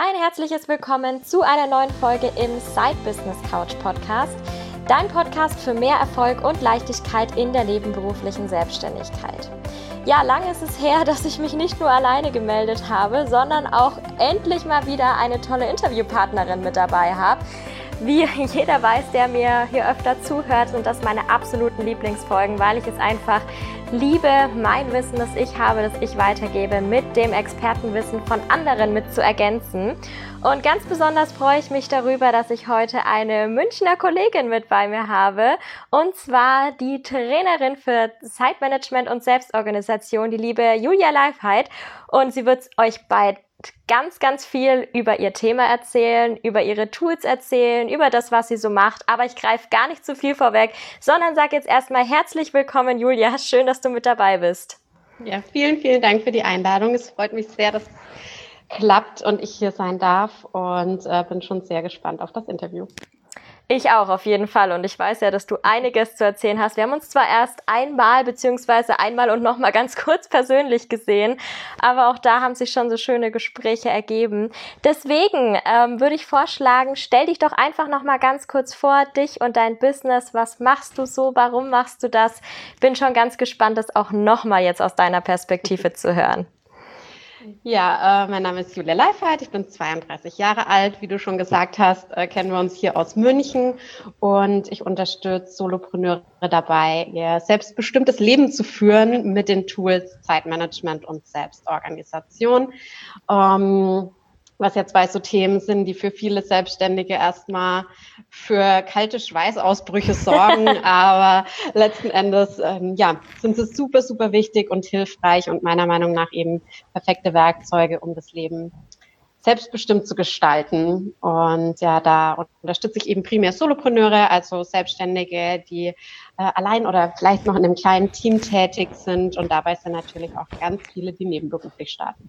Ein herzliches Willkommen zu einer neuen Folge im Side Business Couch Podcast, dein Podcast für mehr Erfolg und Leichtigkeit in der nebenberuflichen Selbstständigkeit. Ja, lange ist es her, dass ich mich nicht nur alleine gemeldet habe, sondern auch endlich mal wieder eine tolle Interviewpartnerin mit dabei habe. Wie jeder weiß, der mir hier öfter zuhört, sind das meine absoluten Lieblingsfolgen, weil ich es einfach liebe, mein Wissen, das ich habe, das ich weitergebe, mit dem Expertenwissen von anderen mit zu ergänzen. Und ganz besonders freue ich mich darüber, dass ich heute eine Münchner Kollegin mit bei mir habe, und zwar die Trainerin für Zeitmanagement und Selbstorganisation, die liebe Julia Leifheit. Und sie wird euch bei ganz viel über ihr Thema erzählen, über ihre Tools erzählen, über das, was sie so macht. Aber ich greife gar nicht zu viel vorweg, sondern sage jetzt erstmal herzlich willkommen, Julia. Schön, dass du mit dabei bist. Ja, vielen Dank für die Einladung. Es freut mich sehr, dass es klappt und ich hier sein darf, und bin schon sehr gespannt auf das Interview. Ich auch, auf jeden Fall. Und ich weiß ja, dass du einiges zu erzählen hast. Wir haben uns zwar erst einmal und nochmal ganz kurz persönlich gesehen, aber auch da haben sich schon so schöne Gespräche ergeben. Deswegen würde ich vorschlagen, stell dich doch einfach nochmal ganz kurz vor, dich und dein Business. Was machst du so? Warum machst du das? Bin schon ganz gespannt, das auch nochmal jetzt aus deiner Perspektive zu hören. Ja, mein Name ist Julia Leifheit, ich bin 32 Jahre alt. Wie du schon gesagt hast, kennen wir uns hier aus München, und ich unterstütze Solopreneure dabei, ihr selbstbestimmtes Leben zu führen mit den Tools Zeitmanagement und Selbstorganisation. Was ja zwei so Themen sind, die für viele Selbstständige erstmal für kalte Schweißausbrüche sorgen, aber letzten Endes sind sie super wichtig und hilfreich und meiner Meinung nach eben perfekte Werkzeuge, um das Leben selbstbestimmt zu gestalten. Und ja, da unterstütze ich eben primär Solopreneure, also Selbstständige, die allein oder vielleicht noch in einem kleinen Team tätig sind, und dabei sind natürlich auch ganz viele, die nebenberuflich starten.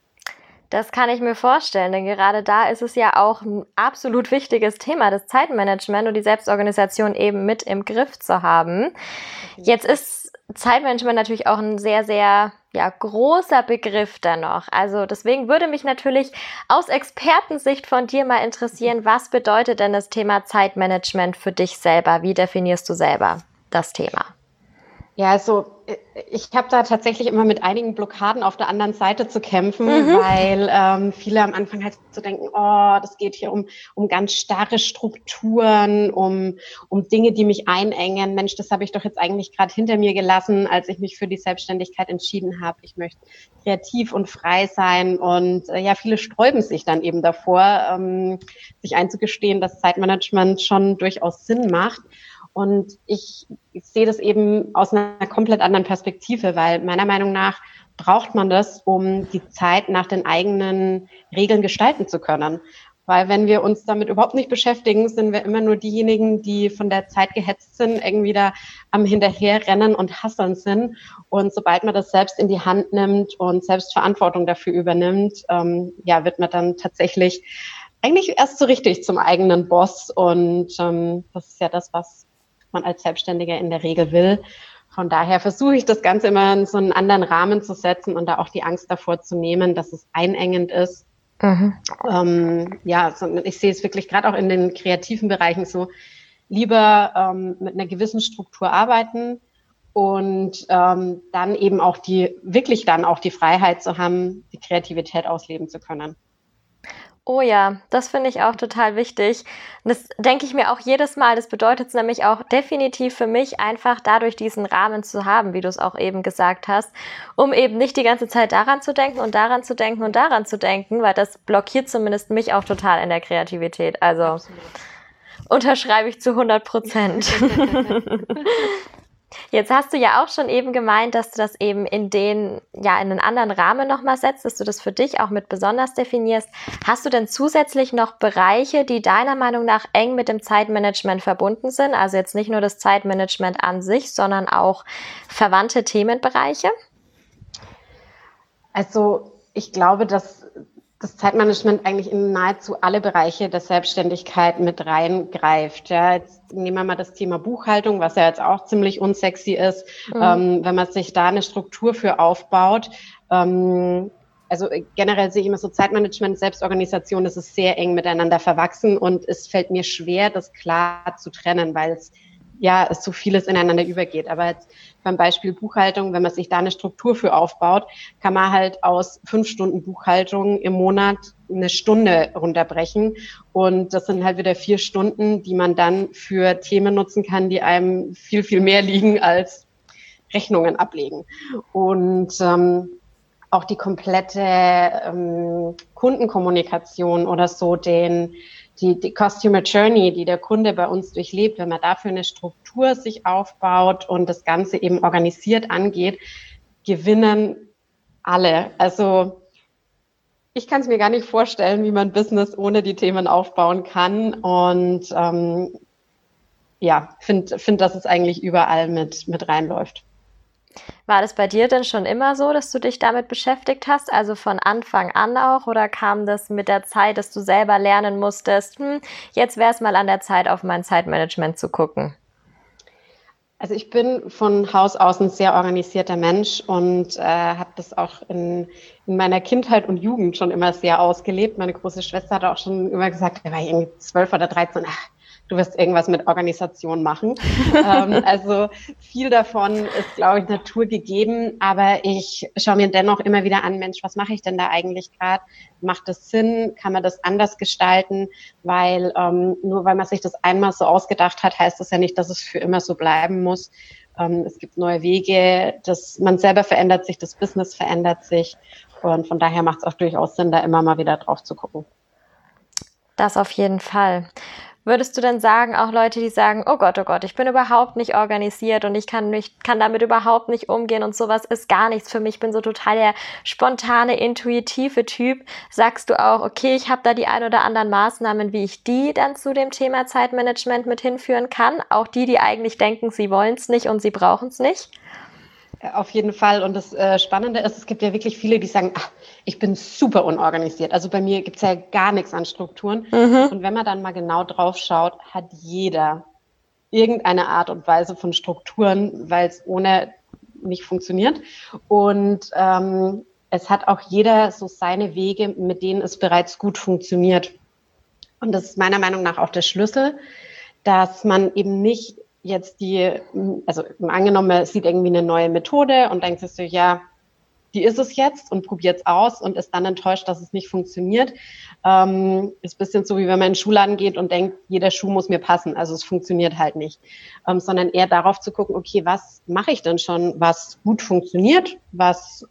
Das kann ich mir vorstellen, denn gerade da ist es ja auch ein absolut wichtiges Thema, das Zeitmanagement und die Selbstorganisation eben mit im Griff zu haben. Jetzt ist Zeitmanagement natürlich auch ein sehr großer Begriff dennoch. Also deswegen würde mich natürlich aus Expertensicht von dir mal interessieren, was bedeutet denn das Thema Zeitmanagement für dich selber? Wie definierst du selber das Thema? Ja, also ich habe da tatsächlich immer mit einigen Blockaden auf der anderen Seite zu kämpfen, weil viele am Anfang halt so denken, oh, das geht hier um ganz starre Strukturen, um Dinge, die mich einengen. Mensch, das habe ich doch jetzt eigentlich gerade hinter mir gelassen, als ich mich für die Selbstständigkeit entschieden habe. Ich möchte kreativ und frei sein, und viele sträuben sich dann eben davor, sich einzugestehen, dass Zeitmanagement schon durchaus Sinn macht. Und ich sehe das eben aus einer komplett anderen Perspektive, weil meiner Meinung nach braucht man das, um die Zeit nach den eigenen Regeln gestalten zu können. Weil wenn wir uns damit überhaupt nicht beschäftigen, sind wir immer nur diejenigen, die von der Zeit gehetzt sind, irgendwie da am Hinterherrennen und Hasseln sind. Und sobald man das selbst in die Hand nimmt und selbst Verantwortung dafür übernimmt, wird man dann tatsächlich eigentlich erst so richtig zum eigenen Boss. Und das ist ja das, was man als Selbstständiger in der Regel will. Von daher versuche ich das Ganze immer in so einen anderen Rahmen zu setzen und da auch die Angst davor zu nehmen, dass es einengend ist. Ich sehe es wirklich gerade auch in den kreativen Bereichen so, lieber mit einer gewissen Struktur arbeiten und dann eben auch die Freiheit zu haben, die Kreativität ausleben zu können. Oh ja, das finde ich auch total wichtig. Und das denke ich mir auch jedes Mal. Das bedeutet es nämlich auch definitiv für mich, einfach dadurch diesen Rahmen zu haben, wie du es auch eben gesagt hast, um eben nicht die ganze Zeit daran zu denken und daran zu denken und daran zu denken, weil das blockiert zumindest mich auch total in der Kreativität. Also absolut. Unterschreibe ich zu 100%. Jetzt hast du ja auch schon eben gemeint, dass du das eben in einen anderen Rahmen nochmal setzt, dass du das für dich auch mit besonders definierst. Hast du denn zusätzlich noch Bereiche, die deiner Meinung nach eng mit dem Zeitmanagement verbunden sind? Also jetzt nicht nur das Zeitmanagement an sich, sondern auch verwandte Themenbereiche? Also ich glaube, dass das Zeitmanagement eigentlich in nahezu alle Bereiche der Selbstständigkeit mit reingreift. Ja, jetzt nehmen wir mal das Thema Buchhaltung, was ja jetzt auch ziemlich unsexy ist. Wenn man sich da eine Struktur für aufbaut, also generell sehe ich immer so Zeitmanagement, Selbstorganisation, das ist sehr eng miteinander verwachsen und es fällt mir schwer, das klar zu trennen, weil es so vieles ineinander übergeht. Aber jetzt beim Beispiel Buchhaltung, wenn man sich da eine Struktur für aufbaut, kann man halt aus 5 Stunden Buchhaltung im Monat eine Stunde runterbrechen. Und das sind halt wieder 4 Stunden, die man dann für Themen nutzen kann, die einem viel, viel mehr liegen als Rechnungen ablegen. Und auch die komplette Kundenkommunikation oder so, die Customer Journey, die der Kunde bei uns durchlebt, wenn man dafür eine Struktur sich aufbaut und das Ganze eben organisiert angeht, gewinnen alle. Also ich kann es mir gar nicht vorstellen, wie man Business ohne die Themen aufbauen kann und finde, dass es eigentlich überall mit reinläuft. War das bei dir denn schon immer so, dass du dich damit beschäftigt hast, also von Anfang an auch, oder kam das mit der Zeit, dass du selber lernen musstest, jetzt wäre es mal an der Zeit, auf mein Zeitmanagement zu gucken? Also ich bin von Haus aus ein sehr organisierter Mensch und habe das auch in meiner Kindheit und Jugend schon immer sehr ausgelebt. Meine große Schwester hat auch schon immer gesagt, da war ich irgendwie 12 oder 13, du wirst irgendwas mit Organisation machen. Also viel davon ist, glaube ich, naturgegeben, aber ich schaue mir dennoch immer wieder an, Mensch, was mache ich denn da eigentlich gerade? Macht das Sinn? Kann man das anders gestalten? Weil nur weil man sich das einmal so ausgedacht hat, heißt das ja nicht, dass es für immer so bleiben muss. Es gibt neue Wege, man selber verändert sich, das Business verändert sich und von daher macht es auch durchaus Sinn, da immer mal wieder drauf zu gucken. Das auf jeden Fall. Würdest du denn sagen, auch Leute, die sagen, oh Gott, ich bin überhaupt nicht organisiert und ich kann damit überhaupt nicht umgehen und sowas ist gar nichts für mich, ich bin so total der spontane, intuitive Typ, sagst du auch, okay, ich habe da die ein oder anderen Maßnahmen, wie ich die dann zu dem Thema Zeitmanagement mit hinführen kann, auch die eigentlich denken, sie wollen es nicht und sie brauchen es nicht? Auf jeden Fall. Und das Spannende ist, es gibt ja wirklich viele, die sagen, ich bin super unorganisiert. Also bei mir gibt's ja gar nichts an Strukturen. Und wenn man dann mal genau drauf schaut, hat jeder irgendeine Art und Weise von Strukturen, weil es ohne nicht funktioniert. Und es hat auch jeder so seine Wege, mit denen es bereits gut funktioniert. Und das ist meiner Meinung nach auch der Schlüssel, dass man eben nicht jetzt angenommen, man sieht irgendwie eine neue Methode und denkt sich so, ja, die ist es jetzt und probiert es aus und ist dann enttäuscht, dass es nicht funktioniert. Ist ein bisschen so, wie wenn man in den Schuhladen geht und denkt, jeder Schuh muss mir passen. Also es funktioniert halt nicht. Sondern eher darauf zu gucken, okay, was mache ich denn schon, was gut funktioniert, was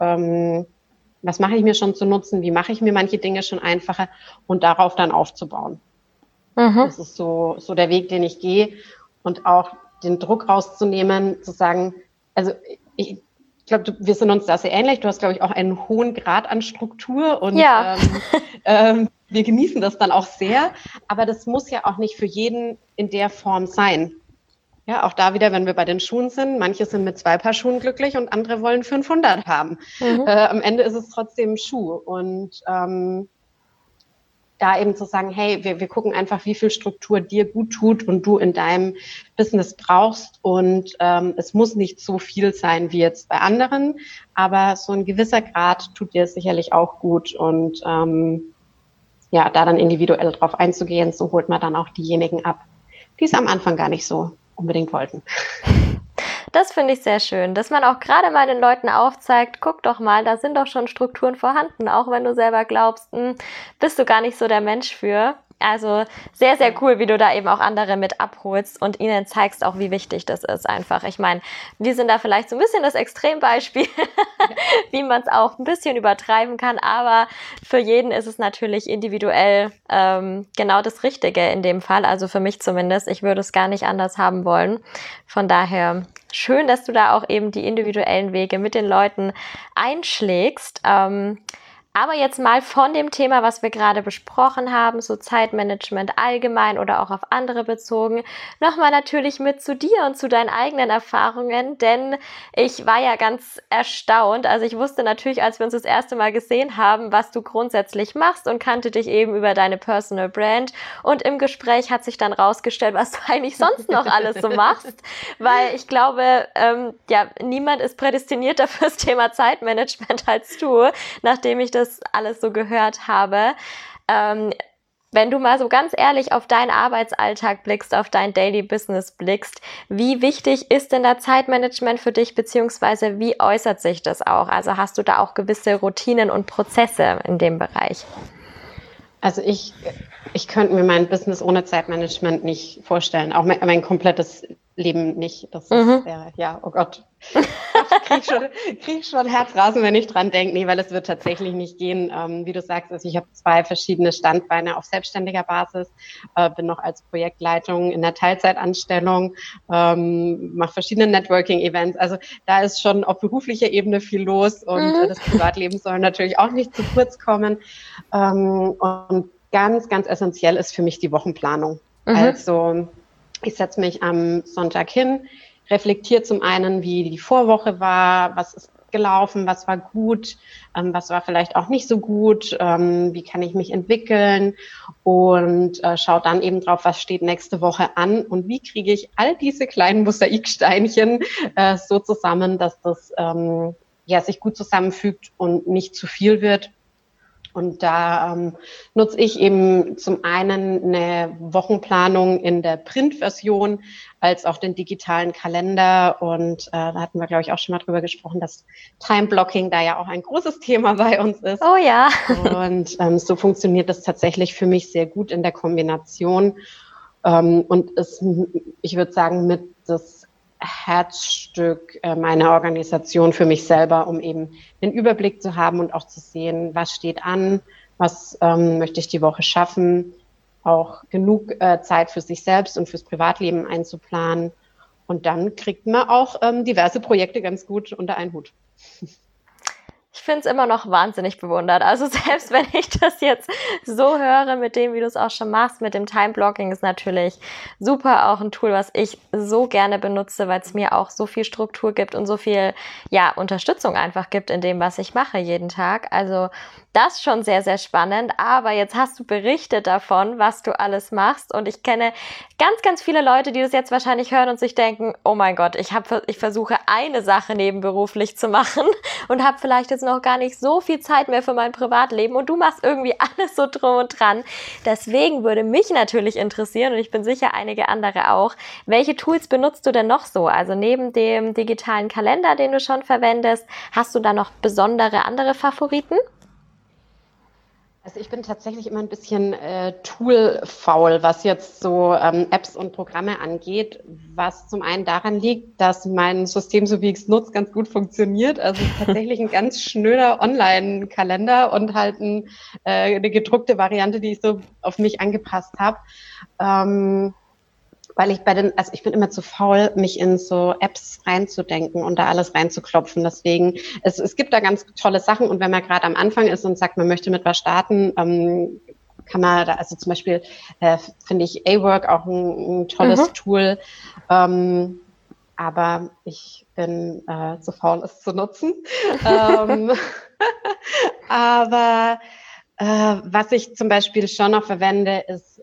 mache ich mir schon zu nutzen, wie mache ich mir manche Dinge schon einfacher und darauf dann aufzubauen. Das ist so der Weg, den ich gehe. Und auch den Druck rauszunehmen, zu sagen, also ich glaube, wir sind uns da sehr ähnlich. Du hast, glaube ich, auch einen hohen Grad an Struktur und ja. Wir genießen das dann auch sehr. Aber das muss ja auch nicht für jeden in der Form sein. Ja, auch da wieder, wenn wir bei den Schuhen sind, manche sind mit 2 Paar Schuhen glücklich und andere wollen 500 haben. Am Ende ist es trotzdem ein Schuh und da eben zu sagen, hey, wir gucken einfach, wie viel Struktur dir gut tut und du in deinem Business brauchst. Und es muss nicht so viel sein wie jetzt bei anderen, aber so ein gewisser Grad tut dir sicherlich auch gut. Und da dann individuell drauf einzugehen, so holt man dann auch diejenigen ab, die es am Anfang gar nicht so unbedingt wollten. Das finde ich sehr schön, dass man auch gerade mal den Leuten aufzeigt, guck doch mal, da sind doch schon Strukturen vorhanden, auch wenn du selber glaubst, bist du gar nicht so der Mensch für. Also sehr, sehr cool, wie du da eben auch andere mit abholst und ihnen zeigst auch, wie wichtig das ist einfach. Ich meine, wir sind da vielleicht so ein bisschen das Extrembeispiel, wie man es auch ein bisschen übertreiben kann, aber für jeden ist es natürlich individuell genau das Richtige in dem Fall, also für mich zumindest. Ich würde es gar nicht anders haben wollen. Von daher schön, dass du da auch eben die individuellen Wege mit den Leuten einschlägst. Aber jetzt mal von dem Thema, was wir gerade besprochen haben, so Zeitmanagement allgemein oder auch auf andere bezogen, nochmal natürlich mit zu dir und zu deinen eigenen Erfahrungen, denn ich war ja ganz erstaunt. Also ich wusste natürlich, als wir uns das erste Mal gesehen haben, was du grundsätzlich machst und kannte dich eben über deine Personal Brand. Und im Gespräch hat sich dann rausgestellt, was du eigentlich sonst noch alles so machst, weil ich glaube, niemand ist prädestinierter fürs Thema Zeitmanagement als du, nachdem ich das das alles so gehört habe. Wenn du mal so ganz ehrlich auf deinen Arbeitsalltag blickst, auf dein Daily Business blickst, wie wichtig ist denn da Zeitmanagement für dich, beziehungsweise wie äußert sich das auch? Also hast du da auch gewisse Routinen und Prozesse in dem Bereich? Also ich könnte mir mein Business ohne Zeitmanagement nicht vorstellen, auch mein komplettes Leben nicht. Das ist oh Gott. Krieg schon Herzrasen, wenn ich dran denke. Nee, weil es wird tatsächlich nicht gehen. Wie du sagst, also ich habe 2 verschiedene Standbeine auf selbstständiger Basis, bin noch als Projektleitung in der Teilzeitanstellung, mache verschiedene Networking-Events. Also da ist schon auf beruflicher Ebene viel los und das Privatleben soll natürlich auch nicht zu kurz kommen. Und ganz, ganz essentiell ist für mich die Wochenplanung. Also ich setze mich am Sonntag hin, reflektiere zum einen, wie die Vorwoche war, was ist gelaufen, was war gut, was war vielleicht auch nicht so gut, wie kann ich mich entwickeln und schaue dann eben drauf, was steht nächste Woche an und wie kriege ich all diese kleinen Mosaiksteinchen so zusammen, dass das sich gut zusammenfügt und nicht zu viel wird. Und da nutze ich eben zum einen eine Wochenplanung in der Printversion als auch den digitalen Kalender. Und da hatten wir, glaube ich, auch schon mal drüber gesprochen, dass Time-Blocking da ja auch ein großes Thema bei uns ist. Oh ja. Und so funktioniert das tatsächlich für mich sehr gut in der Kombination. Und ist, ich würde sagen, mit das Herzstück meiner Organisation für mich selber, um eben den Überblick zu haben und auch zu sehen, was steht an, was möchte ich die Woche schaffen, auch genug Zeit für sich selbst und fürs Privatleben einzuplanen. Und dann kriegt man auch diverse Projekte ganz gut unter einen Hut. Ich finde es immer noch wahnsinnig bewundert. Also selbst wenn ich das jetzt so höre mit dem, wie du es auch schon machst, mit dem Time-Blocking ist natürlich super auch ein Tool, was ich so gerne benutze, weil es mir auch so viel Struktur gibt und so viel Unterstützung einfach gibt in dem, was ich mache jeden Tag. Also das schon sehr, sehr spannend. Aber jetzt hast du berichtet davon, was du alles machst. Und ich kenne ganz, ganz viele Leute, die das jetzt wahrscheinlich hören und sich denken, oh mein Gott, ich versuche eine Sache nebenberuflich zu machen und habe vielleicht jetzt noch gar nicht so viel Zeit mehr für mein Privatleben. Und du machst irgendwie alles so drum und dran. Deswegen würde mich natürlich interessieren, und ich bin sicher einige andere auch, welche Tools benutzt du denn noch so? Also neben dem digitalen Kalender, den du schon verwendest, hast du da noch besondere andere Favoriten? Also ich bin tatsächlich immer ein bisschen toolfaul, was jetzt so Apps und Programme angeht, was zum einen daran liegt, dass mein System, so wie ich es nutze, ganz gut funktioniert. Also tatsächlich ein ganz schnöder Online-Kalender und halt eine gedruckte Variante, die ich so auf mich angepasst habe. Weil ich ich bin immer zu faul, mich in so Apps reinzudenken und da alles reinzuklopfen. Deswegen, es gibt da ganz tolle Sachen und wenn man gerade am Anfang ist und sagt, man möchte mit was starten, kann man da, also zum Beispiel finde ich A-Work auch ein tolles Tool, aber ich bin zu faul, es zu nutzen. Aber was ich zum Beispiel schon noch verwende, ist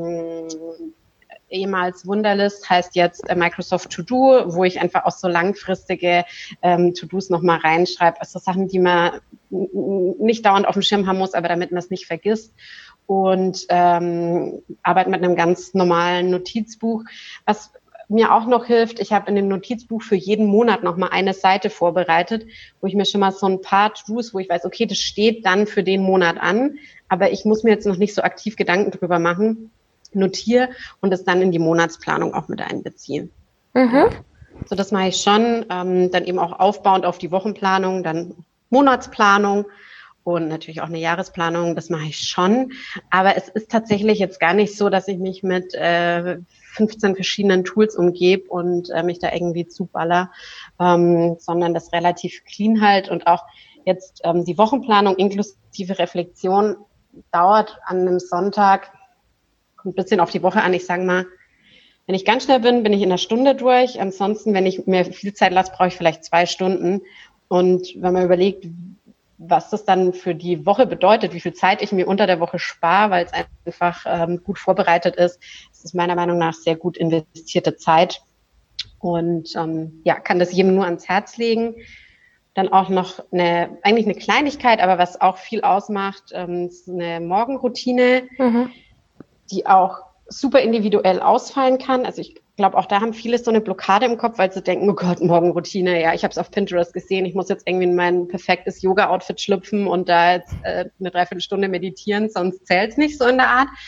ehemals Wunderlist, heißt jetzt Microsoft To-Do, wo ich einfach auch so langfristige To-Dos nochmal reinschreibe. Also Sachen, die man nicht dauernd auf dem Schirm haben muss, aber damit man es nicht vergisst. Und arbeite mit einem ganz normalen Notizbuch. Was mir auch noch hilft, ich habe in dem Notizbuch für jeden Monat nochmal eine Seite vorbereitet, wo ich mir schon mal so ein paar To-Dos, wo ich weiß, okay, das steht dann für den Monat an, aber ich muss mir jetzt noch nicht so aktiv Gedanken drüber machen, notiere und es dann in die Monatsplanung auch mit einbeziehen. Ja. So, das mache ich schon, dann eben auch aufbauend auf die Wochenplanung, dann Monatsplanung und natürlich auch eine Jahresplanung, das mache ich schon. Aber es ist tatsächlich jetzt gar nicht so, dass ich mich mit 15 verschiedenen Tools umgebe und mich da irgendwie zuballer, sondern das relativ clean halt und auch jetzt die Wochenplanung inklusive Reflexion dauert an einem Sonntag, kommt ein bisschen auf die Woche an, ich sage mal, wenn ich ganz schnell bin ich in einer Stunde durch. Ansonsten, wenn ich mir viel Zeit lasse, brauche ich vielleicht 2 Stunden. Und wenn man überlegt, was das dann für die Woche bedeutet, wie viel Zeit ich mir unter der Woche spare, weil es einfach gut vorbereitet ist, das ist meiner Meinung nach sehr gut investierte Zeit. Und kann das jedem nur ans Herz legen. dann auch noch eigentlich eine Kleinigkeit, aber was auch viel ausmacht, ist eine Morgenroutine, die auch super individuell ausfallen kann. Also ich glaube, auch da haben viele so eine Blockade im Kopf, weil sie denken, oh Gott, Morgenroutine, ja, ich habe es auf Pinterest gesehen, ich muss jetzt irgendwie in mein perfektes Yoga-Outfit schlüpfen und da jetzt eine Dreiviertelstunde meditieren, sonst zählt's nicht so in der Art.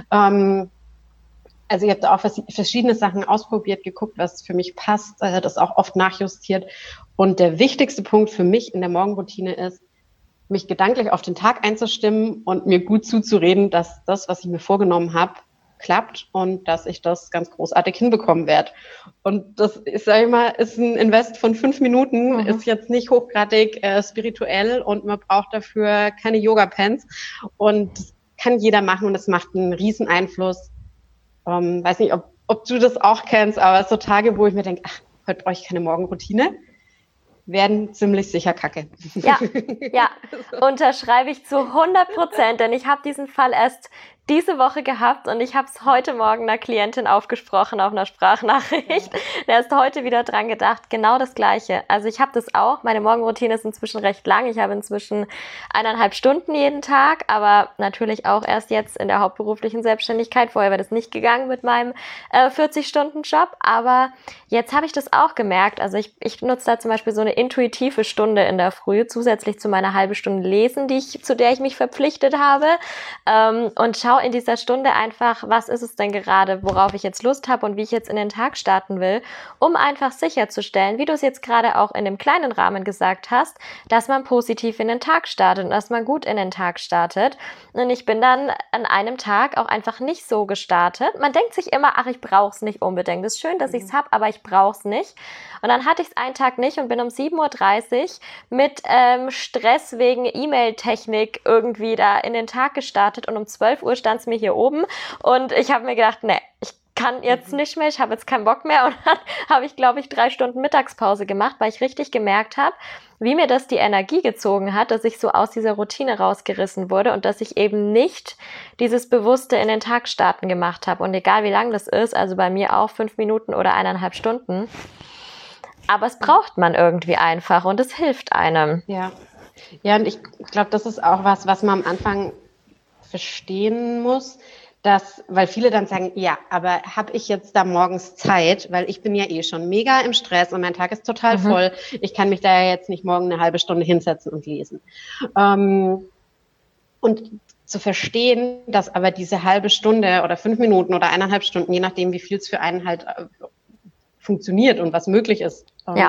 Also ich habe da auch verschiedene Sachen ausprobiert, geguckt, was für mich passt, das auch oft nachjustiert. Und der wichtigste Punkt für mich in der Morgenroutine ist, mich gedanklich auf den Tag einzustimmen und mir gut zuzureden, dass das, was ich mir vorgenommen habe, klappt und dass ich das ganz großartig hinbekommen werde. Und das ist, sag ich mal, ist ein Invest von 5 Minuten, ist jetzt nicht hochgradig spirituell und man braucht dafür keine Yoga-Pants. Und das kann jeder machen und das macht einen riesen Einfluss. Weiß nicht, ob du das auch kennst, aber so Tage, wo ich mir denke, ach, heute brauche ich keine Morgenroutine, werden ziemlich sicher kacke. Ja, unterschreibe ich zu 100%, denn ich habe diesen Fall erst diese Woche gehabt und ich habe es heute Morgen einer Klientin aufgesprochen auf einer Sprachnachricht. Der ist heute wieder dran gedacht, genau das Gleiche. Also ich habe das auch, meine Morgenroutine ist inzwischen recht lang. Ich habe inzwischen 1,5 Stunden jeden Tag, aber natürlich auch erst jetzt in der hauptberuflichen Selbstständigkeit. Vorher wäre das nicht gegangen mit meinem 40-Stunden-Job, aber jetzt habe ich das auch gemerkt. Also ich nutze da zum Beispiel so eine intuitive Stunde in der Früh, zusätzlich zu meiner halben Stunde Lesen, zu der ich mich verpflichtet habe, und schaue in dieser Stunde einfach, was ist es denn gerade, worauf ich jetzt Lust habe und wie ich jetzt in den Tag starten will, um einfach sicherzustellen, wie du es jetzt gerade auch in dem kleinen Rahmen gesagt hast, dass man positiv in den Tag startet und dass man gut in den Tag startet. Und ich bin dann an einem Tag auch einfach nicht so gestartet. Man denkt sich immer, ach, ich brauche es nicht unbedingt. Es ist schön, dass ich es habe, aber ich brauche es nicht. Und dann hatte ich es einen Tag nicht und bin um 7:30 Uhr mit Stress wegen E-Mail-Technik irgendwie da in den Tag gestartet und um 12 Uhr stand es mir hier oben und ich habe mir gedacht, nee, ich kann jetzt nicht mehr, ich habe jetzt keinen Bock mehr und dann habe ich, glaube ich, 3 Stunden Mittagspause gemacht, weil ich richtig gemerkt habe, wie mir das die Energie gezogen hat, dass ich so aus dieser Routine rausgerissen wurde und dass ich eben nicht dieses bewusste in den Tag starten gemacht habe und egal wie lang das ist, also bei mir auch 5 Minuten oder 1,5 Stunden, aber es braucht man irgendwie einfach und es hilft einem. Ja, und ich glaube, das ist auch was man am Anfang verstehen muss, weil viele dann sagen, ja, aber habe ich jetzt da morgens Zeit, weil ich bin ja eh schon mega im Stress und mein Tag ist total voll. Ich kann mich da ja jetzt nicht morgen eine halbe Stunde hinsetzen und lesen. Und zu verstehen, dass aber diese halbe Stunde oder 5 Minuten oder 1,5 Stunden, je nachdem, wie viel es für einen halt funktioniert und was möglich ist,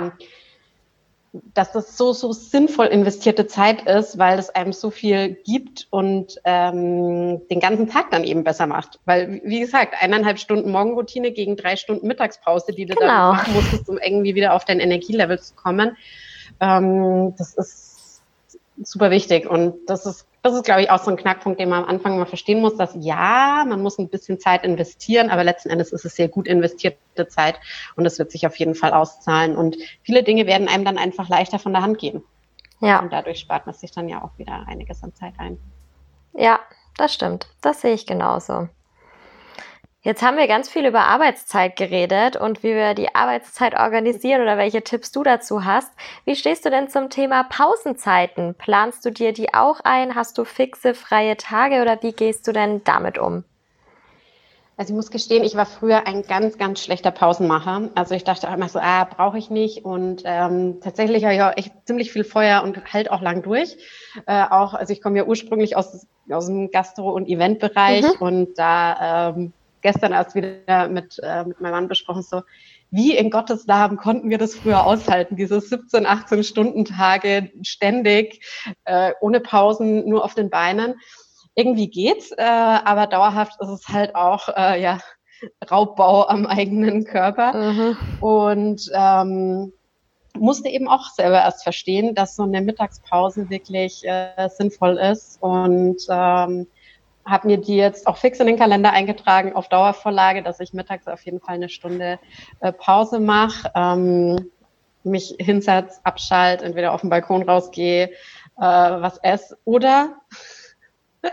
dass das so sinnvoll investierte Zeit ist, weil es einem so viel gibt und den ganzen Tag dann eben besser macht. Weil, wie gesagt, 1,5 Stunden Morgenroutine gegen 3 Stunden Mittagspause, die du dann machen musstest, um irgendwie wieder auf dein Energielevel zu kommen, das ist super wichtig. Und das ist, glaube ich, auch so ein Knackpunkt, den man am Anfang mal verstehen muss, dass ja, man muss ein bisschen Zeit investieren, aber letzten Endes ist es sehr gut investierte Zeit und das wird sich auf jeden Fall auszahlen. Und viele Dinge werden einem dann einfach leichter von der Hand gehen. Ja. Und dadurch spart man sich dann ja auch wieder einiges an Zeit ein. Ja, das stimmt. Das sehe ich genauso. Jetzt haben wir ganz viel über Arbeitszeit geredet und wie wir die Arbeitszeit organisieren oder welche Tipps du dazu hast. Wie stehst du denn zum Thema Pausenzeiten? Planst du dir die auch ein? Hast du fixe, freie Tage oder wie gehst du denn damit um? Also ich muss gestehen, ich war früher ein ganz, ganz schlechter Pausenmacher. Also ich dachte auch immer so, brauche ich nicht. Und tatsächlich habe ich auch echt ziemlich viel Feuer und halt auch lang durch. Also ich komme ja ursprünglich aus dem Gastro- und Eventbereich und da gestern erst wieder mit meinem Mann besprochen, so wie in Gottes Namen konnten wir das früher aushalten, diese 17, 18 Stunden Tage ständig, ohne Pausen, nur auf den Beinen. Irgendwie geht's, aber dauerhaft ist es halt auch Raubbau am eigenen Körper. Und musste eben auch selber erst verstehen, dass so eine Mittagspause wirklich sinnvoll ist und habe mir die jetzt auch fix in den Kalender eingetragen auf Dauervorlage, dass ich mittags auf jeden Fall eine Stunde Pause mache, mich hinsetze, abschalte, entweder auf den Balkon rausgehe, was esse oder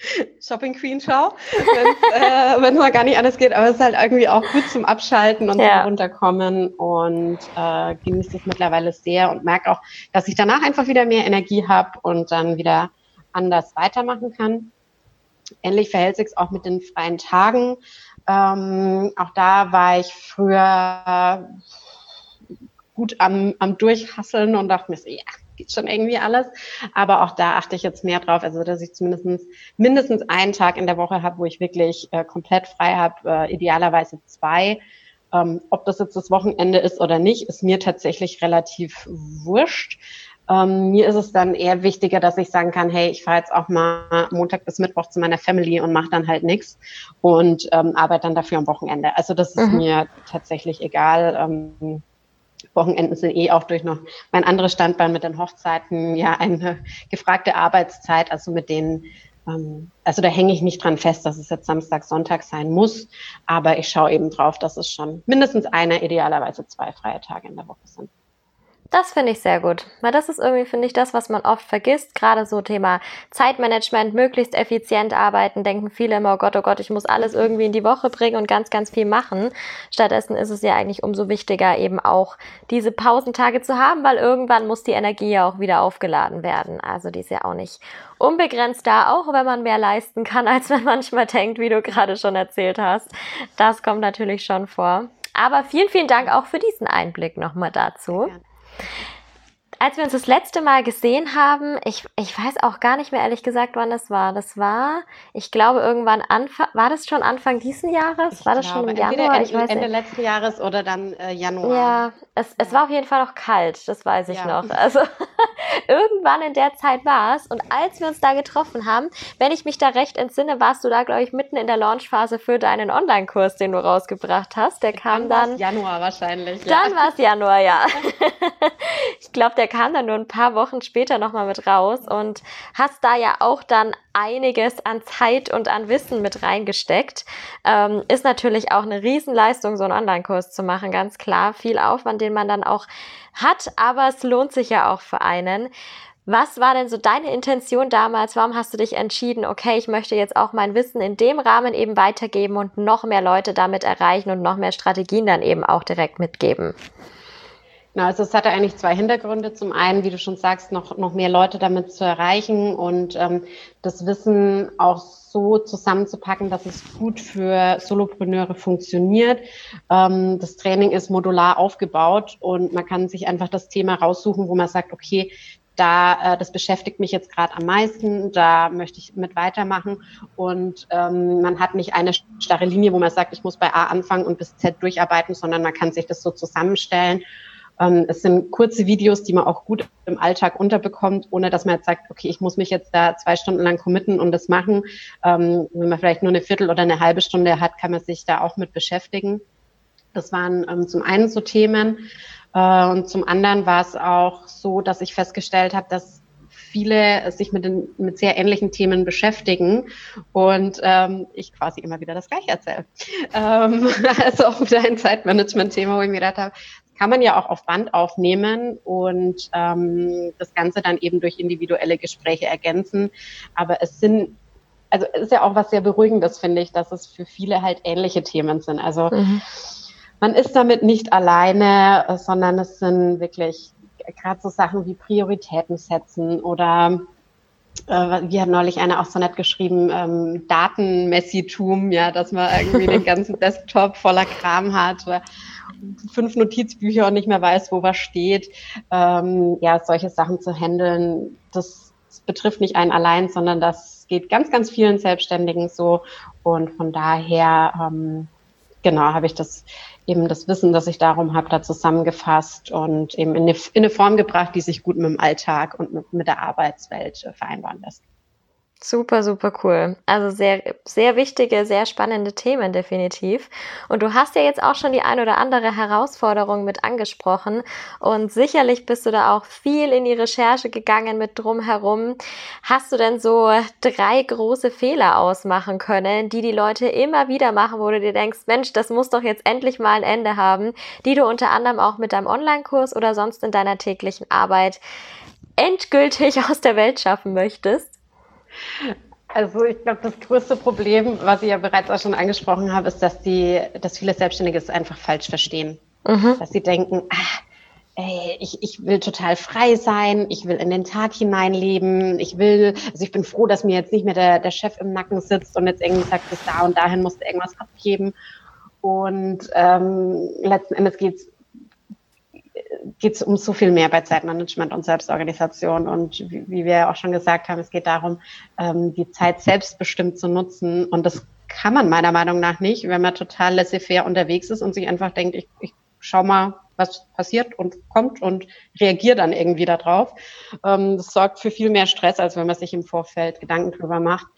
Shopping Queen Schau, wenn es mal gar nicht anders geht, aber es ist halt irgendwie auch gut zum Abschalten und zum Runterkommen und genieße es mittlerweile sehr und merke auch, dass ich danach einfach wieder mehr Energie habe und dann wieder anders weitermachen kann. Ähnlich verhält sich es auch mit den freien Tagen. Auch da war ich früher gut am Durchhasseln und dachte mir so, ja, geht schon irgendwie alles. Aber auch da achte ich jetzt mehr drauf, also dass ich mindestens einen Tag in der Woche habe, wo ich wirklich komplett frei habe, idealerweise 2. Ob das jetzt das Wochenende ist oder nicht, ist mir tatsächlich relativ wurscht. Mir ist es dann eher wichtiger, dass ich sagen kann, hey, ich fahre jetzt auch mal Montag bis Mittwoch zu meiner Family und mache dann halt nichts und arbeite dann dafür am Wochenende. Also das ist mir tatsächlich egal. Wochenenden sind auch durch noch mein anderes Standbein mit den Hochzeiten ja eine gefragte Arbeitszeit, also mit denen, also da hänge ich nicht dran fest, dass es jetzt Samstag, Sonntag sein muss, aber ich schaue eben drauf, dass es schon mindestens eine, idealerweise 2 freie Tage in der Woche sind. Das finde ich sehr gut, weil das ist irgendwie, finde ich, das, was man oft vergisst, gerade so Thema Zeitmanagement, möglichst effizient arbeiten, denken viele immer, oh Gott, ich muss alles irgendwie in die Woche bringen und ganz, ganz viel machen. Stattdessen ist es ja eigentlich umso wichtiger, eben auch diese Pausentage zu haben, weil irgendwann muss die Energie ja auch wieder aufgeladen werden. Also die ist ja auch nicht unbegrenzt da, auch wenn man mehr leisten kann, als man manchmal denkt, wie du gerade schon erzählt hast. Das kommt natürlich schon vor. Aber vielen, vielen Dank auch für diesen Einblick nochmal dazu. Als wir uns das letzte Mal gesehen haben, ich weiß auch gar nicht mehr ehrlich gesagt, wann das war. Das war, ich glaube, irgendwann war das schon Anfang diesen Jahres? War das schon im Januar? Ende letzten Jahres oder dann Januar. Ja, es war auf jeden Fall noch kalt, das weiß ich noch. Also irgendwann in der Zeit war es. Und als wir uns da getroffen haben, wenn ich mich da recht entsinne, warst du da, glaube ich, mitten in der Launchphase für deinen Online-Kurs, den du rausgebracht hast. Der kam dann Januar wahrscheinlich. Dann war es Januar, ja. Ich glaube, der kam dann nur ein paar Wochen später nochmal mit raus und hast da ja auch dann einiges an Zeit und an Wissen mit reingesteckt. Ist natürlich auch eine Riesenleistung, so einen Online-Kurs zu machen, ganz klar. Viel Aufwand, den man dann auch hat, aber es lohnt sich ja auch für einen. Was war denn so deine Intention damals? Warum hast du dich entschieden, okay, ich möchte jetzt auch mein Wissen in dem Rahmen eben weitergeben und noch mehr Leute damit erreichen und noch mehr Strategien dann eben auch direkt mitgeben? Also es hatte eigentlich 2 Hintergründe. Zum einen, wie du schon sagst, noch mehr Leute damit zu erreichen und das Wissen auch so zusammenzupacken, dass es gut für Solopreneure funktioniert. Das Training ist modular aufgebaut und man kann sich einfach das Thema raussuchen, wo man sagt, okay, das beschäftigt mich jetzt gerade am meisten, da möchte ich mit weitermachen und man hat nicht eine starre Linie, wo man sagt, ich muss bei A anfangen und bis Z durcharbeiten, sondern man kann sich das so zusammenstellen. Es sind kurze Videos, die man auch gut im Alltag unterbekommt, ohne dass man jetzt sagt, okay, ich muss mich jetzt da 2 Stunden lang committen und das machen. Wenn man vielleicht nur eine Viertel oder eine halbe Stunde hat, kann man sich da auch mit beschäftigen. Das waren zum einen so Themen und zum anderen war es auch so, dass ich festgestellt habe, dass viele sich mit sehr ähnlichen Themen beschäftigen und ich quasi immer wieder das Gleiche erzähle. Also auch ein Zeitmanagement-Thema, wo ich mir gedacht habe, kann man ja auch auf Band aufnehmen und das Ganze dann eben durch individuelle Gespräche ergänzen. Aber es ist ja auch was sehr Beruhigendes, finde ich, dass es für viele halt ähnliche Themen sind. Also man ist damit nicht alleine, sondern es sind wirklich gerade so Sachen wie Prioritäten setzen oder wie hat neulich einer auch so nett geschrieben, Datenmessitum, ja, dass man irgendwie den ganzen Desktop voller Kram hat, 5 Notizbücher und nicht mehr weiß, wo was steht. Ja, solche Sachen zu handeln, das betrifft nicht einen allein, sondern das geht ganz, ganz vielen Selbstständigen so. Und von daher, genau, habe ich das Wissen, das ich darum habe, da zusammengefasst und eben in eine Form gebracht, die sich gut mit dem Alltag und mit der Arbeitswelt vereinbaren lässt. Super, super cool. Also sehr, sehr wichtige, sehr spannende Themen definitiv. Und du hast ja jetzt auch schon die ein oder andere Herausforderung mit angesprochen und sicherlich bist du da auch viel in die Recherche gegangen mit drumherum. Hast du denn so 3 große Fehler ausmachen können, die Leute immer wieder machen, wo du dir denkst, Mensch, das muss doch jetzt endlich mal ein Ende haben, die du unter anderem auch mit deinem Online-Kurs oder sonst in deiner täglichen Arbeit endgültig aus der Welt schaffen möchtest? Also ich glaube, das größte Problem, was ich ja bereits auch schon angesprochen habe, ist, dass viele Selbstständige es einfach falsch verstehen. Dass sie denken, ich will total frei sein, ich will in den Tag hineinleben, ich bin froh, dass mir jetzt nicht mehr der Chef im Nacken sitzt und jetzt irgendwie sagt, bis da und dahin musst du irgendwas abgeben. Und letzten Endes geht's um so viel mehr bei Zeitmanagement und Selbstorganisation. Und wie wir auch schon gesagt haben, es geht darum, die Zeit selbstbestimmt zu nutzen. Und das kann man meiner Meinung nach nicht, wenn man total laissez-faire unterwegs ist und sich einfach denkt, ich schau mal, was passiert und kommt und reagiere dann irgendwie darauf. Das sorgt für viel mehr Stress, als wenn man sich im Vorfeld Gedanken drüber macht.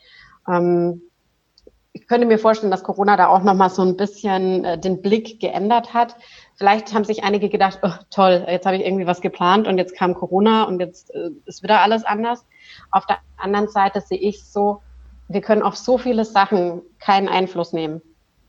Ich könnte mir vorstellen, dass Corona da auch nochmal so ein bisschen den Blick geändert hat. Vielleicht haben sich einige gedacht, oh, toll, jetzt habe ich irgendwie was geplant und jetzt kam Corona und jetzt ist wieder alles anders. Auf der anderen Seite sehe ich so, wir können auf so viele Sachen keinen Einfluss nehmen.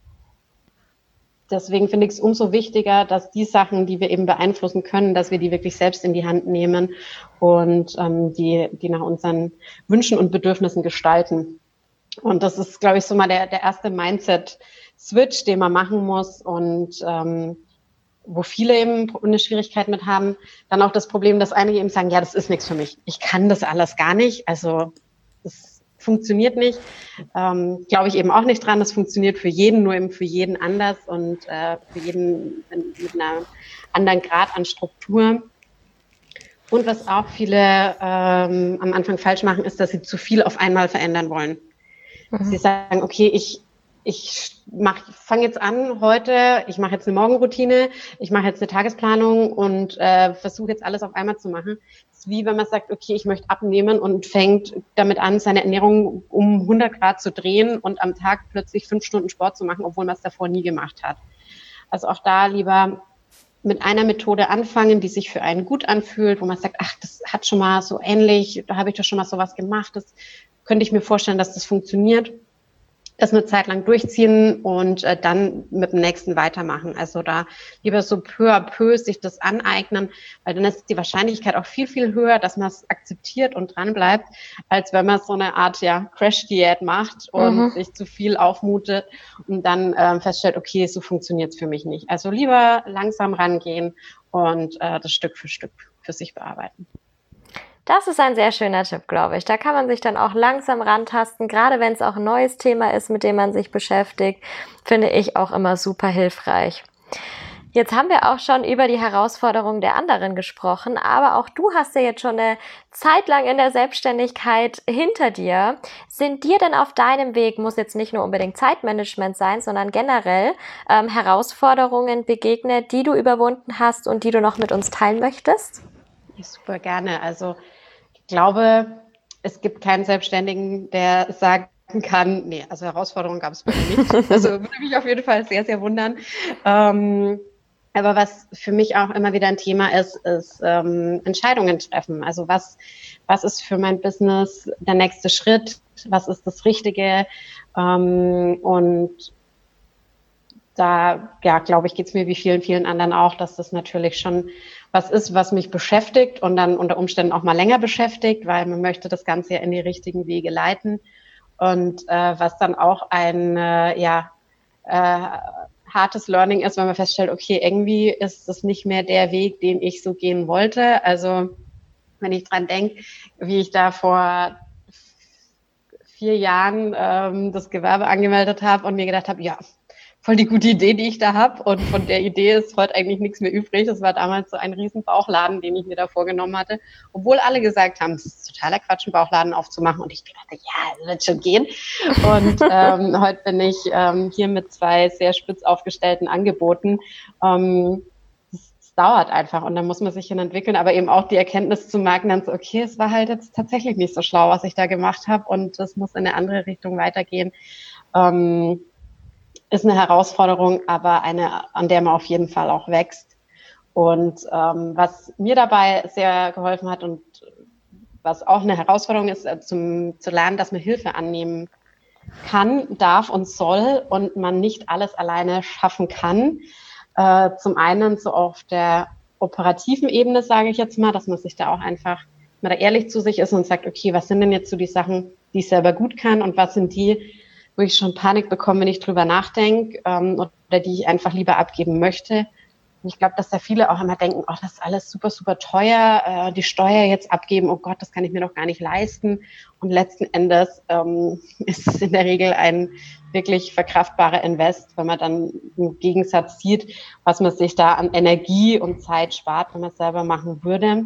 Deswegen finde ich es umso wichtiger, dass die Sachen, die wir eben beeinflussen können, dass wir die wirklich selbst in die Hand nehmen und die nach unseren Wünschen und Bedürfnissen gestalten. Und das ist, glaube ich, so mal der erste Mindset-Switch, den man machen muss und wo viele eben eine Schwierigkeit mit haben. Dann auch das Problem, dass einige eben sagen, ja, das ist nichts für mich. Ich kann das alles gar nicht. Also das funktioniert nicht. Glaube ich eben auch nicht dran. Das funktioniert für jeden, nur eben für jeden anders und für jeden mit einer anderen Grad an Struktur. Und was auch viele am Anfang falsch machen, ist, dass sie zu viel auf einmal verändern wollen. Sie sagen, okay, ich fange jetzt an heute, ich mache jetzt eine Morgenroutine, ich mache jetzt eine Tagesplanung und versuche jetzt alles auf einmal zu machen. Das ist wie wenn man sagt, okay, ich möchte abnehmen und fängt damit an, seine Ernährung um 100 Grad zu drehen und am Tag plötzlich 5 Stunden Sport zu machen, obwohl man es davor nie gemacht hat. Also auch da lieber mit einer Methode anfangen, die sich für einen gut anfühlt, wo man sagt, ach, das hat schon mal so ähnlich, da habe ich doch schon mal sowas gemacht, das könnte ich mir vorstellen, dass das funktioniert. Das eine Zeit lang durchziehen und dann mit dem nächsten weitermachen. Also da lieber so peu à peu sich das aneignen, weil dann ist die Wahrscheinlichkeit auch viel, viel höher, dass man es akzeptiert und dran bleibt, als wenn man so eine Art Crash-Diät macht und sich zu viel aufmutet und dann feststellt, okay, so funktioniert es für mich nicht. Also lieber langsam rangehen und das Stück für Stück für sich bearbeiten. Das ist ein sehr schöner Tipp, glaube ich. Da kann man sich dann auch langsam rantasten, gerade wenn es auch ein neues Thema ist, mit dem man sich beschäftigt, finde ich auch immer super hilfreich. Jetzt haben wir auch schon über die Herausforderungen der anderen gesprochen, aber auch du hast ja jetzt schon eine Zeit lang in der Selbstständigkeit hinter dir. Sind dir denn auf deinem Weg, muss jetzt nicht nur unbedingt Zeitmanagement sein, sondern generell Herausforderungen begegnet, die du überwunden hast und die du noch mit uns teilen möchtest? Ja, super gerne. Also ich glaube, es gibt keinen Selbstständigen, der sagen kann, nee, also Herausforderungen gab es bei mir nicht. Also würde mich auf jeden Fall sehr, sehr wundern. Aber was für mich auch immer wieder ein Thema ist Entscheidungen treffen. Also was ist für mein Business der nächste Schritt? Was ist das Richtige? Und da, glaube ich, geht es mir wie vielen, vielen anderen auch, dass das natürlich schon was ist, was mich beschäftigt und dann unter Umständen auch mal länger beschäftigt, weil man möchte das Ganze ja in die richtigen Wege leiten. Und was dann auch ein hartes Learning ist, wenn man feststellt, okay, irgendwie ist das nicht mehr der Weg, den ich so gehen wollte. Also wenn ich dran denke, wie ich da vor 4 Jahren das Gewerbe angemeldet habe und mir gedacht habe, ja, voll die gute Idee, die ich da habe. Und von der Idee ist heute eigentlich nichts mehr übrig. Das war damals so ein riesen Bauchladen, den ich mir da vorgenommen hatte. Obwohl alle gesagt haben, es ist totaler Quatsch, einen Bauchladen aufzumachen. Und ich dachte, ja, das wird schon gehen. Und heute bin ich hier mit 2 sehr spitz aufgestellten Angeboten. Es dauert einfach und dann muss man sich hin entwickeln. Aber eben auch die Erkenntnis zu merken, dann so, okay, es war halt jetzt tatsächlich nicht so schlau, was ich da gemacht habe. Und das muss in eine andere Richtung weitergehen. Ist eine Herausforderung, aber eine, an der man auf jeden Fall auch wächst. Und was mir dabei sehr geholfen hat und was auch eine Herausforderung ist, zu lernen, dass man Hilfe annehmen kann, darf und soll und man nicht alles alleine schaffen kann. Zum einen so auf der operativen Ebene, sage ich jetzt mal, dass man sich da auch einfach mal da ehrlich zu sich ist und sagt, okay, was sind denn jetzt so die Sachen, die ich selber gut kann und was sind die, wo ich schon Panik bekomme, wenn ich drüber nachdenke, oder die ich einfach lieber abgeben möchte. Und ich glaube, dass da viele auch immer denken, oh, das ist alles super, super teuer, die Steuer jetzt abgeben, oh Gott, das kann ich mir doch gar nicht leisten. Und letzten Endes ist es in der Regel ein wirklich verkraftbarer Invest, wenn man dann im Gegensatz sieht, was man sich da an Energie und Zeit spart, wenn man es selber machen würde.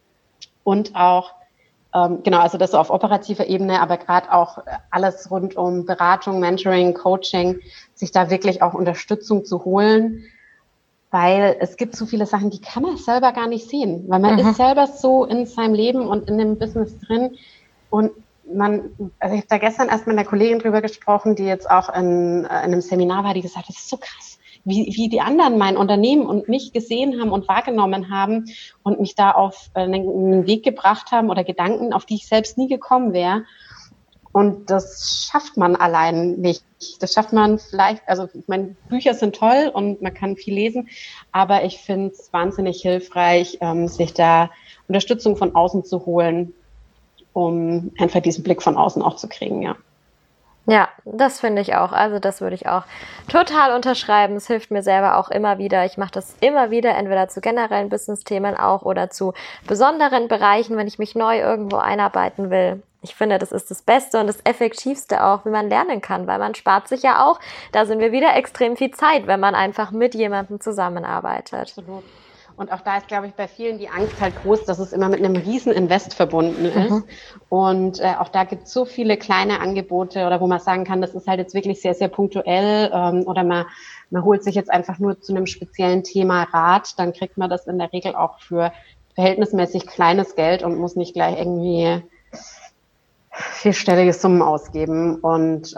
Und auch, genau, also das so auf operativer Ebene, aber gerade auch alles rund um Beratung, Mentoring, Coaching, sich da wirklich auch Unterstützung zu holen, weil es gibt so viele Sachen, die kann man selber gar nicht sehen, weil man ist selber so in seinem Leben und in dem Business drin und also ich habe da gestern erst mit einer Kollegin drüber gesprochen, die jetzt auch in einem Seminar war, die gesagt hat, das ist so krass, wie die anderen mein Unternehmen und mich gesehen haben und wahrgenommen haben und mich da auf einen Weg gebracht haben oder Gedanken, auf die ich selbst nie gekommen wäre. Und das schafft man allein nicht. Das schafft man vielleicht, also ich meine, Bücher sind toll und man kann viel lesen, aber ich finde es wahnsinnig hilfreich, sich da Unterstützung von außen zu holen, um einfach diesen Blick von außen auch zu kriegen, ja. Ja, das finde ich auch. Also das würde ich auch total unterschreiben. Es hilft mir selber auch immer wieder. Ich mache das immer wieder, entweder zu generellen Business-Themen auch oder zu besonderen Bereichen, wenn ich mich neu irgendwo einarbeiten will. Ich finde, das ist das Beste und das Effektivste auch, wie man lernen kann, weil man spart sich ja auch, da sind wir wieder, extrem viel Zeit, wenn man einfach mit jemandem zusammenarbeitet. Absolut. Und auch da ist, glaube ich, bei vielen die Angst halt groß, dass es immer mit einem riesen Invest verbunden ist. Und auch da gibt es so viele kleine Angebote oder wo man sagen kann, das ist halt jetzt wirklich sehr, sehr punktuell oder man holt sich jetzt einfach nur zu einem speziellen Thema Rat, dann kriegt man das in der Regel auch für verhältnismäßig kleines Geld und muss nicht gleich irgendwie vierstellige Summen ausgeben. Und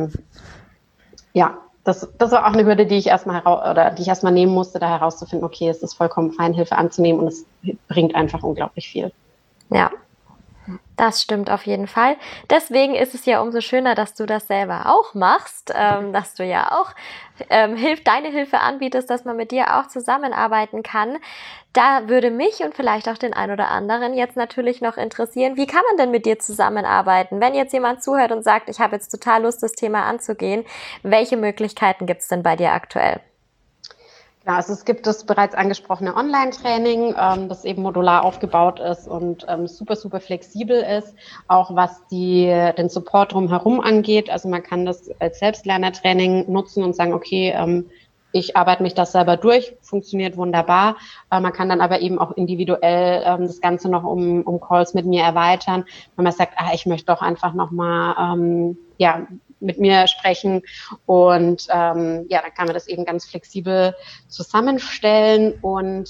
ja, das war auch eine Hürde, die ich erstmal nehmen musste, da herauszufinden, okay, es ist vollkommen fein, Hilfe anzunehmen und es bringt einfach unglaublich viel. Ja, das stimmt auf jeden Fall. Deswegen ist es ja umso schöner, dass du das selber auch machst, dass du ja auch deine Hilfe anbietest, dass man mit dir auch zusammenarbeiten kann. Da würde mich und vielleicht auch den ein oder anderen jetzt natürlich noch interessieren, wie kann man denn mit dir zusammenarbeiten? Wenn jetzt jemand zuhört und sagt, ich habe jetzt total Lust, das Thema anzugehen, welche Möglichkeiten gibt es denn bei dir aktuell? Ja, also es gibt das bereits angesprochene Online-Training, das eben modular aufgebaut ist und super, super flexibel ist, auch was den Support drumherum angeht. Also man kann das als Selbstlernertraining nutzen und sagen, okay, ich arbeite mich das selber durch, funktioniert wunderbar. Man kann dann aber eben auch individuell das Ganze noch um Calls mit mir erweitern, wenn man sagt, ich möchte doch einfach nochmal, mit mir sprechen und dann kann man das eben ganz flexibel zusammenstellen und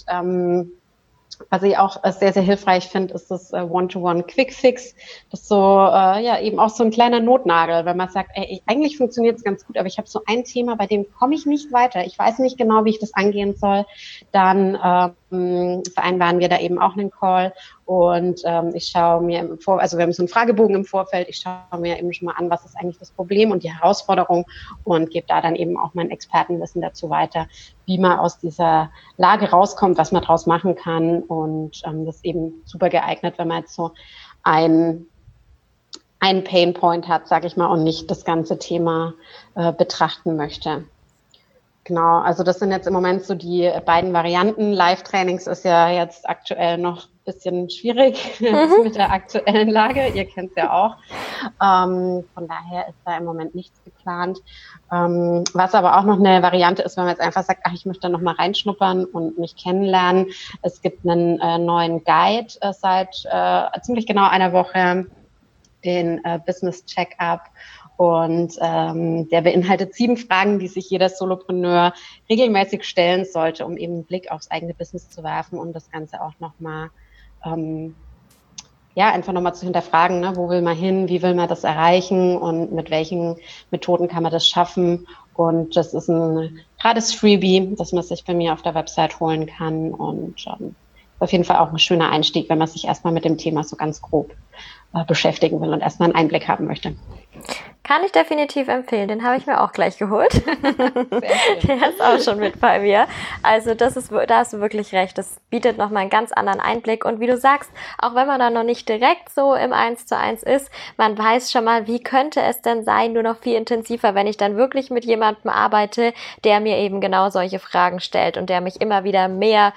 was ich auch sehr, sehr hilfreich finde, ist das One-to-One Quick Fix. Das ist so, eben auch so ein kleiner Notnagel, wenn man sagt, eigentlich funktioniert es ganz gut, aber ich habe so ein Thema, bei dem komme ich nicht weiter. Ich weiß nicht genau, wie ich das angehen soll. Dann vereinbaren wir da eben auch einen Call und ich schaue mir also wir haben so einen Fragebogen im Vorfeld, ich schaue mir eben schon mal an, was ist eigentlich das Problem und die Herausforderung und gebe da dann eben auch mein Expertenwissen dazu weiter, wie man aus dieser Lage rauskommt, was man daraus machen kann und das ist eben super geeignet, wenn man jetzt so einen Painpoint hat, sage ich mal, und nicht das ganze Thema betrachten möchte. Genau, also das sind jetzt im Moment so die beiden Varianten. Live-Trainings ist ja jetzt aktuell noch ein bisschen schwierig mit der aktuellen Lage. Ihr kennt es ja auch. Von daher ist da im Moment nichts geplant. Was aber auch noch eine Variante ist, wenn man jetzt einfach sagt, ich möchte da noch mal reinschnuppern und mich kennenlernen. Es gibt einen neuen Guide seit ziemlich genau einer Woche, den Business Check-up. Und der beinhaltet 7 Fragen, die sich jeder Solopreneur regelmäßig stellen sollte, um eben einen Blick aufs eigene Business zu werfen und das Ganze auch nochmal, einfach nochmal zu hinterfragen, ne? Wo will man hin, wie will man das erreichen und mit welchen Methoden kann man das schaffen. Und das ist ein gratis Freebie, das man sich bei mir auf der Website holen kann und auf jeden Fall auch ein schöner Einstieg, wenn man sich erstmal mit dem Thema so ganz grob beschäftigen will und erstmal einen Einblick haben möchte. Kann ich definitiv empfehlen, den habe ich mir auch gleich geholt. Der ist auch schon mit bei mir. Also da hast du wirklich recht, das bietet nochmal einen ganz anderen Einblick und wie du sagst, auch wenn man da noch nicht direkt so im 1:1 ist, man weiß schon mal, wie könnte es denn sein, nur noch viel intensiver, wenn ich dann wirklich mit jemandem arbeite, der mir eben genau solche Fragen stellt und der mich immer wieder mehr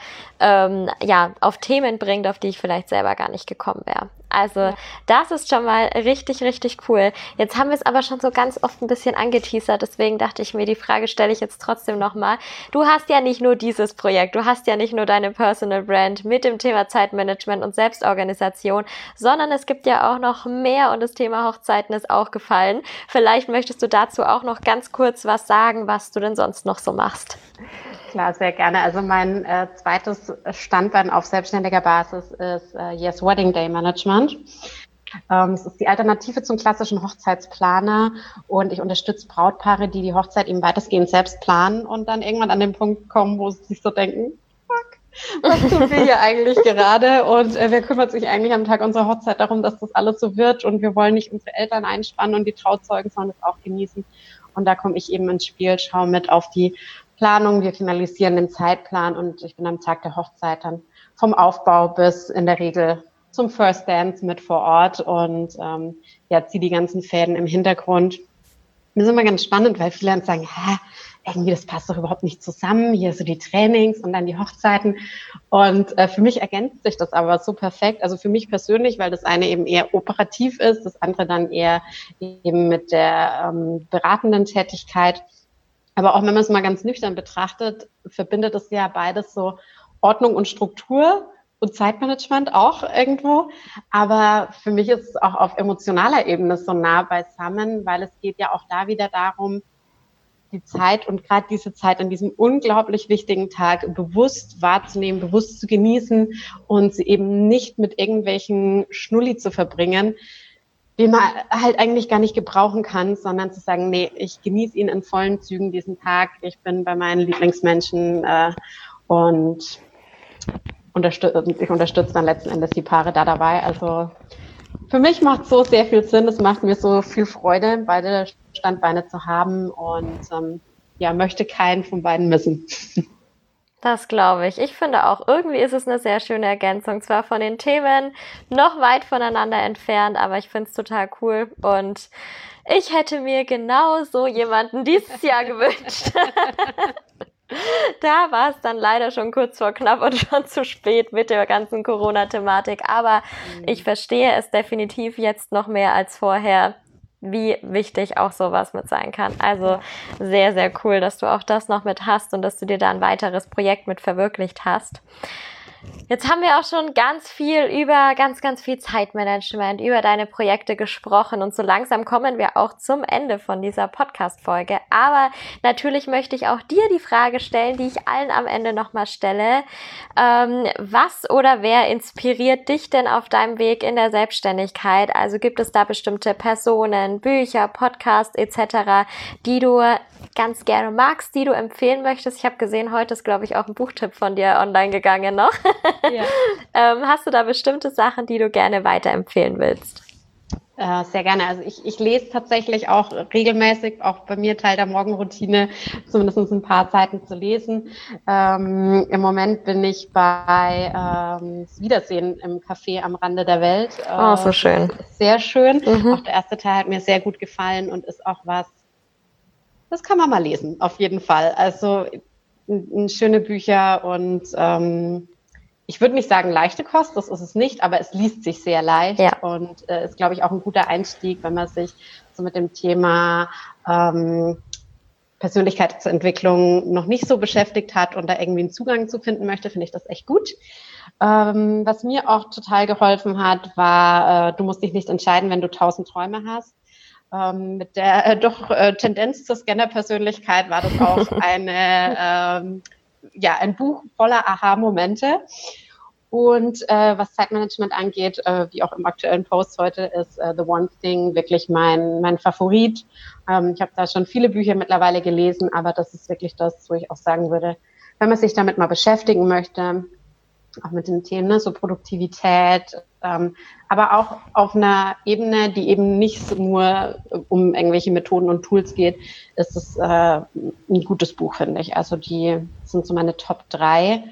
auf Themen bringt, auf die ich vielleicht selber gar nicht gekommen wäre. Also das ist schon mal richtig, richtig cool. Jetzt haben wir es aber schon so ganz oft ein bisschen angeteasert, deswegen dachte ich mir, die Frage stelle ich jetzt trotzdem nochmal. Du hast ja nicht nur dieses Projekt, du hast ja nicht nur deine Personal Brand mit dem Thema Zeitmanagement und Selbstorganisation, sondern es gibt ja auch noch mehr und das Thema Hochzeiten ist auch gefallen. Vielleicht möchtest du dazu auch noch ganz kurz was sagen, was du denn sonst noch so machst. Klar, sehr gerne. Also mein zweites Standbein auf selbstständiger Basis ist Yes Wedding Day Management. Es ist die Alternative zum klassischen Hochzeitsplaner und ich unterstütze Brautpaare, die die Hochzeit eben weitestgehend selbst planen und dann irgendwann an den Punkt kommen, wo sie sich so denken, fuck, was tun wir hier eigentlich gerade und wer kümmert sich eigentlich am Tag unserer Hochzeit darum, dass das alles so wird und wir wollen nicht unsere Eltern einspannen und die Trauzeugen, sondern es auch genießen. Und da komme ich eben ins Spiel, schaue mit auf die Planung, wir finalisieren den Zeitplan und ich bin am Tag der Hochzeit dann vom Aufbau bis in der Regel zum First Dance mit vor Ort und ziehe die ganzen Fäden im Hintergrund. Das ist immer ganz spannend, weil viele dann sagen, irgendwie das passt doch überhaupt nicht zusammen, hier so die Trainings und dann die Hochzeiten und für mich ergänzt sich das aber so perfekt, also für mich persönlich, weil das eine eben eher operativ ist, das andere dann eher eben mit der beratenden Tätigkeit. Aber auch wenn man es mal ganz nüchtern betrachtet, verbindet es ja beides so Ordnung und Struktur und Zeitmanagement auch irgendwo. Aber für mich ist es auch auf emotionaler Ebene so nah beisammen, weil es geht ja auch da wieder darum, die Zeit und gerade diese Zeit an diesem unglaublich wichtigen Tag bewusst wahrzunehmen, bewusst zu genießen und sie eben nicht mit irgendwelchen Schnulli zu verbringen, den man halt eigentlich gar nicht gebrauchen kann, sondern zu sagen, nee, ich genieße ihn in vollen Zügen diesen Tag, ich bin bei meinen Lieblingsmenschen und ich unterstütze dann letzten Endes die Paare da dabei. Also für mich macht so sehr viel Sinn, es macht mir so viel Freude, beide Standbeine zu haben und möchte keinen von beiden missen. Das glaube ich. Ich finde auch, irgendwie ist es eine sehr schöne Ergänzung. Zwar von den Themen noch weit voneinander entfernt, aber ich finde es total cool. Und ich hätte mir genau so jemanden dieses Jahr gewünscht. Da war es dann leider schon kurz vor knapp und schon zu spät mit der ganzen Corona-Thematik. Aber ich verstehe es definitiv jetzt noch mehr als vorher, wie wichtig auch sowas mit sein kann. Also sehr, sehr cool, dass du auch das noch mit hast und dass du dir da ein weiteres Projekt mit verwirklicht hast. Jetzt haben wir auch schon ganz viel über ganz viel Zeitmanagement, über deine Projekte gesprochen und so langsam kommen wir auch zum Ende von dieser Podcast-Folge. Aber natürlich möchte ich auch dir die Frage stellen, die ich allen am Ende nochmal stelle. Was oder wer inspiriert dich denn auf deinem Weg in der Selbstständigkeit? Also gibt es da bestimmte Personen, Bücher, Podcasts etc., die du ganz gerne magst, die du empfehlen möchtest? Ich habe gesehen, heute ist, glaube ich, auch ein Buchtipp von dir online gegangen noch. Ja. Hast du da bestimmte Sachen, die du gerne weiterempfehlen willst? Sehr gerne. Also ich lese tatsächlich auch regelmäßig, auch bei mir Teil der Morgenroutine, zumindest ein paar Seiten zu lesen. Im Moment bin ich bei das Wiedersehen im Café am Rande der Welt. Oh, so schön. Sehr schön. Auch der erste Teil hat mir sehr gut gefallen und ist auch was, das kann man mal lesen, auf jeden Fall. Also schöne Bücher und ich würde nicht sagen leichte Kost, das ist es nicht, aber es liest sich sehr leicht und ist, glaube ich, auch ein guter Einstieg, wenn man sich so mit dem Thema Persönlichkeitsentwicklung noch nicht so beschäftigt hat und da irgendwie einen Zugang zu finden möchte, finde ich das echt gut. Was mir auch total geholfen hat, war, du musst dich nicht entscheiden, wenn du 1000 Träume hast. Mit der Tendenz zur Scanner-Persönlichkeit war das auch ein Buch voller Aha-Momente. Und was Zeitmanagement angeht, wie auch im aktuellen Post heute, ist The One Thing wirklich mein Favorit. Ich habe da schon viele Bücher mittlerweile gelesen, aber das ist wirklich das, wo ich auch sagen würde, wenn man sich damit mal beschäftigen möchte, auch mit den Themen, ne, so Produktivität, aber auch auf einer Ebene, die eben nicht so nur um irgendwelche Methoden und Tools geht, ist es ein gutes Buch, finde ich. Also die sind so meine Top 3.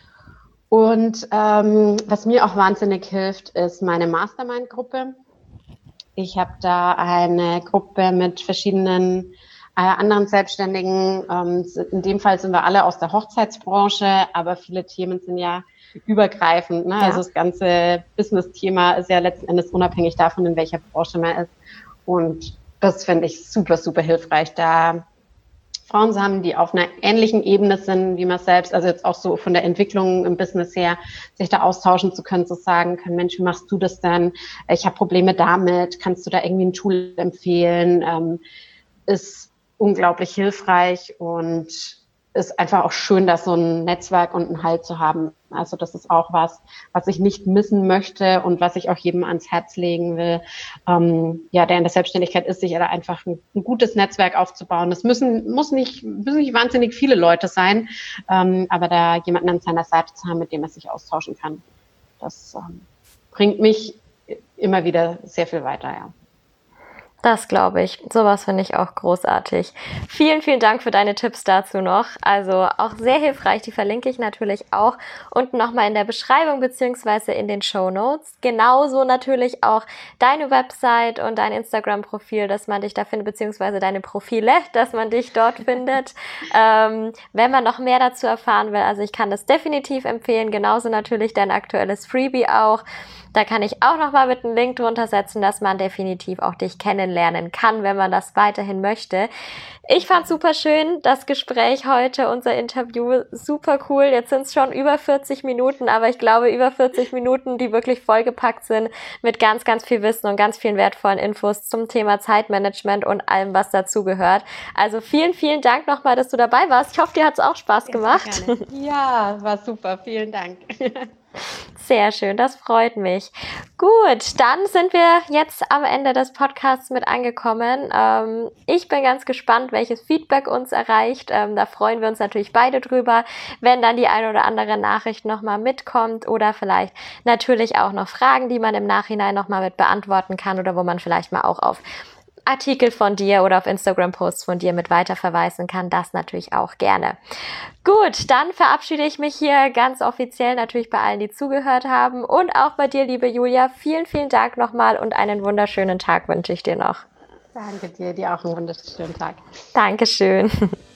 Und was mir auch wahnsinnig hilft, ist meine Mastermind-Gruppe. Ich habe da eine Gruppe mit verschiedenen anderen Selbstständigen. In dem Fall sind wir alle aus der Hochzeitsbranche, aber viele Themen sind ja übergreifend. Ne? Ja. Also das ganze Business-Thema ist ja letzten Endes unabhängig davon, in welcher Branche man ist. Und das finde ich super, super hilfreich, da Frauen zu haben, die auf einer ähnlichen Ebene sind wie man selbst, also jetzt auch so von der Entwicklung im Business her, sich da austauschen zu können, zu sagen können, Mensch, wie machst du das denn? Ich habe Probleme damit, kannst du da irgendwie ein Tool empfehlen? Ist unglaublich hilfreich und ist einfach auch schön, da so ein Netzwerk und einen Halt zu haben. Also das ist auch was ich nicht missen möchte und was ich auch jedem ans Herz legen will, der in der Selbstständigkeit ist, sich da einfach ein gutes Netzwerk aufzubauen. Das müssen nicht wahnsinnig viele Leute sein, aber da jemanden an seiner Seite zu haben, mit dem er sich austauschen kann, das bringt mich immer wieder sehr viel weiter, ja. Das glaube ich. Sowas finde ich auch großartig. Vielen, vielen Dank für deine Tipps dazu noch. Also auch sehr hilfreich. Die verlinke ich natürlich auch unten nochmal in der Beschreibung beziehungsweise in den Shownotes. Genauso natürlich auch deine Website und dein Instagram-Profil, dass man dich da findet, beziehungsweise deine Profile, dass man dich dort findet. Wenn man noch mehr dazu erfahren will, also ich kann das definitiv empfehlen. Genauso natürlich dein aktuelles Freebie auch. Da kann ich auch nochmal mit einem Link drunter setzen, dass man definitiv auch dich kennenlernen kann, wenn man das weiterhin möchte. Ich fand super schön, das Gespräch heute, unser Interview, super cool. Jetzt sind es schon über 40 Minuten, aber ich glaube über 40 Minuten, die wirklich vollgepackt sind mit ganz, ganz viel Wissen und ganz vielen wertvollen Infos zum Thema Zeitmanagement und allem, was dazugehört. Also vielen, vielen Dank nochmal, dass du dabei warst. Ich hoffe, dir hat es auch Spaß gemacht. Ja, war super. Vielen Dank. Sehr schön, das freut mich. Gut, dann sind wir jetzt am Ende des Podcasts mit angekommen. Ich bin ganz gespannt, welches Feedback uns erreicht. Da freuen wir uns natürlich beide drüber, wenn dann die eine oder andere Nachricht nochmal mitkommt oder vielleicht natürlich auch noch Fragen, die man im Nachhinein nochmal mit beantworten kann oder wo man vielleicht mal auch auf Artikel von dir oder auf Instagram-Posts von dir mit weiterverweisen kann, das natürlich auch gerne. Gut, dann verabschiede ich mich hier ganz offiziell natürlich bei allen, die zugehört haben und auch bei dir, liebe Julia. Vielen, vielen Dank nochmal und einen wunderschönen Tag wünsche ich dir noch. Danke dir auch einen wunderschönen Tag. Dankeschön.